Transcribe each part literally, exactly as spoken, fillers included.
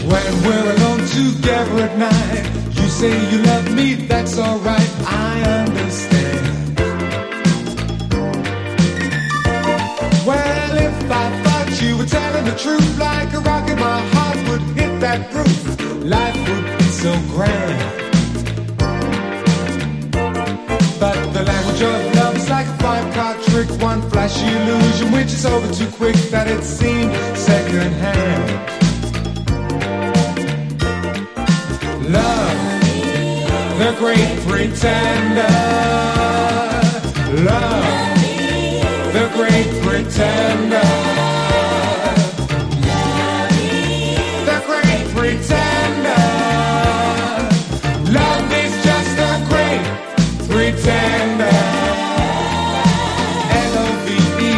When we're alone together at night, you say you love me, that's alright, I understand. Well, if I thought you were telling the truth, like a rocket my heart would hit that roof, life would be so grand. But the language of love's like a five-card trick, one flashy illusion which is over too quick that it seemed second-hand. Love, the great pretender. Love, the great pretender. The great pretender. Love is just a great pretender. L O V E.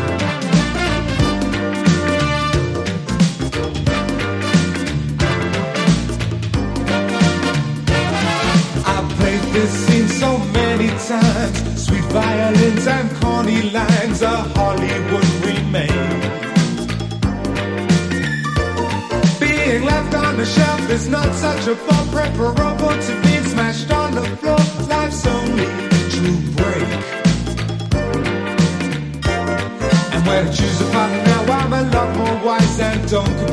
I've played this scene so many times, sweet violins and corny lines, a Hollywood remake. Being left on the shelf is not such a bump, preferable to being smashed on the floor. Life's only to break. And when I choose a partner now, I'm a lot more wise and don't